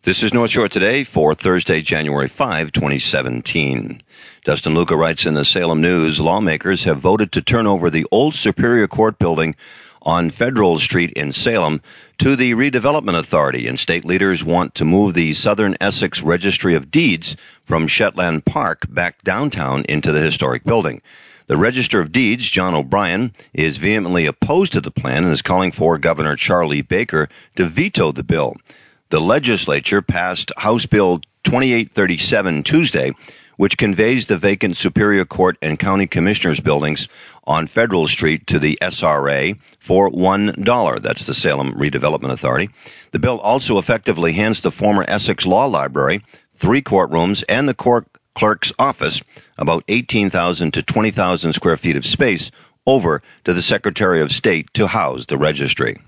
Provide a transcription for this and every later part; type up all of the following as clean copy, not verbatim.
This is North Shore Today for Thursday, January 5, 2017. Dustin Luca writes in the Salem News, lawmakers have voted to turn over the old Superior Court building on Federal Street in Salem to the Redevelopment Authority, and state leaders want to move the Southern Essex Registry of Deeds from Shetland Park back downtown into the historic building. The Register of Deeds, John O'Brien, is vehemently opposed to the plan and is calling for Governor Charlie Baker to veto the bill. The legislature passed House Bill 2837 Tuesday, which conveys the vacant Superior Court and County Commissioners buildings on Federal Street to the SRA for $1. That's the Salem Redevelopment Authority. The bill also effectively hands the former Essex Law Library, 3 courtrooms, and the court clerk's office, about 18,000 to 20,000 square feet of space, over to the Secretary of State to house the registry.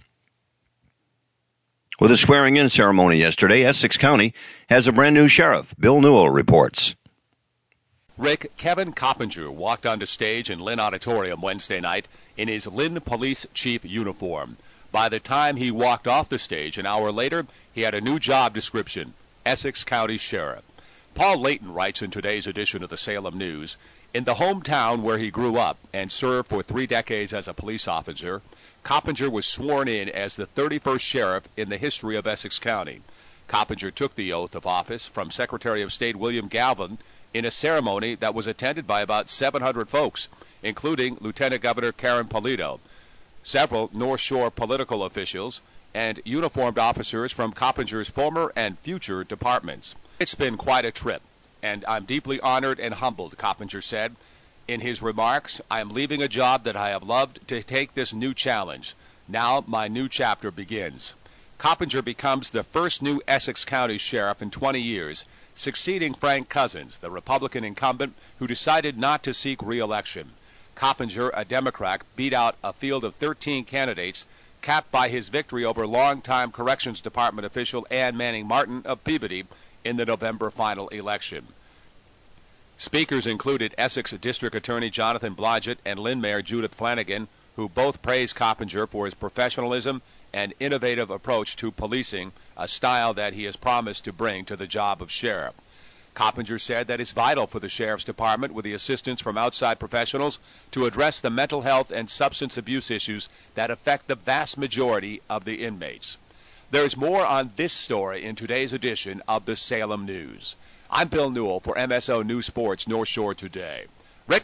With a swearing-in ceremony yesterday, Essex County has a brand new sheriff. Bill Newell reports. Rick, Kevin Coppinger walked onto stage in Lynn Auditorium Wednesday night in his Lynn Police Chief uniform. By the time he walked off the stage an hour later, he had a new job description, Essex County Sheriff. Paul Layton writes in today's edition of the Salem News, in the hometown where he grew up and served for 3 decades as a police officer, Coppinger was sworn in as the 31st sheriff in the history of Essex County. Coppinger took the oath of office from Secretary of State William Galvin in a ceremony that was attended by about 700 folks, including Lieutenant Governor Karen Polito, several North Shore political officials, and uniformed officers from Coppinger's former and future departments. It's been quite a trip, and I'm deeply honored and humbled, Coppinger said. In his remarks, I am leaving a job that I have loved to take this new challenge. Now my new chapter begins. Coppinger becomes the first new Essex County sheriff in 20 years, succeeding Frank Cousins, the Republican incumbent who decided not to seek re-election. Coppinger, a Democrat, beat out a field of 13 candidates, capped by his victory over longtime Corrections Department official Ann Manning Martin of Peabody in the November final election. Speakers included Essex District Attorney Jonathan Blodgett and Lynn Mayor Judith Flanagan, who both praised Coppinger for his professionalism and innovative approach to policing, a style that he has promised to bring to the job of sheriff. Coppinger said that it's vital for the Sheriff's Department, with the assistance from outside professionals, to address the mental health and substance abuse issues that affect the vast majority of the inmates. There's more on this story in today's edition of the Salem News. I'm Bill Newell for MSO News Sports North Shore Today. Rick?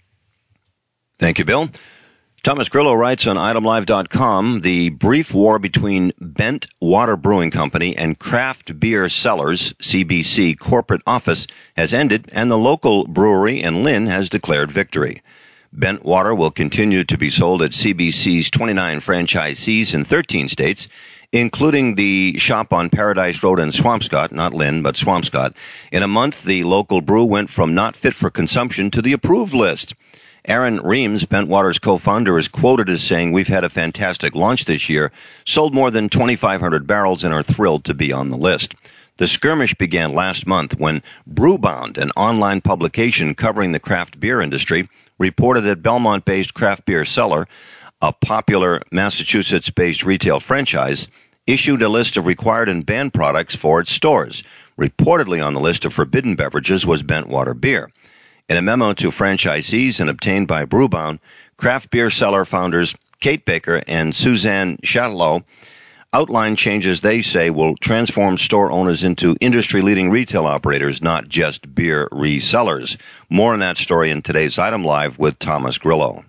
Thank you, Bill. Thomas Grillo writes on itemlive.com, the brief war between Bent Water Brewing Company and Craft Beer Sellers, CBC corporate office, has ended, and the local brewery in Lynn has declared victory. Bent Water will continue to be sold at CBC's 29 franchisees in 13 states, including the shop on Paradise Road in Swampscott, not Lynn, but Swampscott. In a month, the local brew went from not fit for consumption to the approved list. Aaron Reams, Bentwater's co-founder, is quoted as saying, "We've had a fantastic launch this year, sold more than 2,500 barrels, and are thrilled to be on the list." The skirmish began last month when Brewbound, an online publication covering the craft beer industry, reported that Belmont-based Craft Beer Cellar, a popular Massachusetts-based retail franchise, issued a list of required and banned products for its stores. Reportedly on the list of forbidden beverages was Bentwater beer. In a memo to franchisees and obtained by Brewbound, Craft Beer Cellar founders Kate Baker and Suzanne Chatelot outlined changes they say will transform store owners into industry-leading retail operators, not just beer resellers. More on that story in today's Item Live with Thomas Grillo.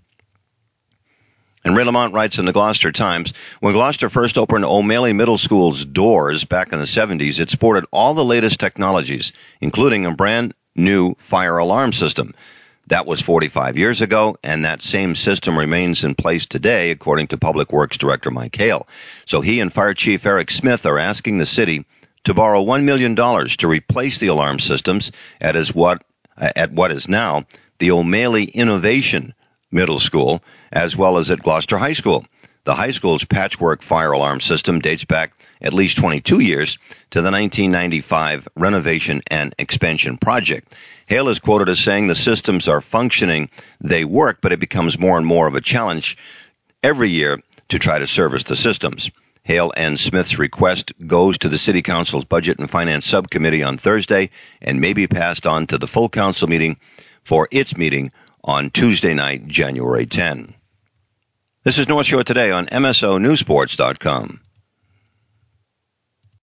And Ray Lamont writes in the Gloucester Times, when Gloucester first opened O'Malley Middle School's doors back in the 70s, it sported all the latest technologies, including a brand new fire alarm system. That was 45 years ago, and that same system remains in place today, according to Public Works Director Mike Hale. So he and Fire Chief Eric Smith are asking the city to borrow $1 million to replace the alarm systems at what is now the O'Malley Innovation Middle School, as well as at Gloucester High School. The high school's patchwork fire alarm system dates back at least 22 years to the 1995 renovation and expansion project. Hale is quoted as saying the systems are functioning, they work, but it becomes more and more of a challenge every year to try to service the systems. Hale and Smith's request goes to the City Council's Budget and Finance Subcommittee on Thursday and may be passed on to the full council meeting for its meeting on Tuesday night, January 10. This is North Shore Today on MSONewsports.com.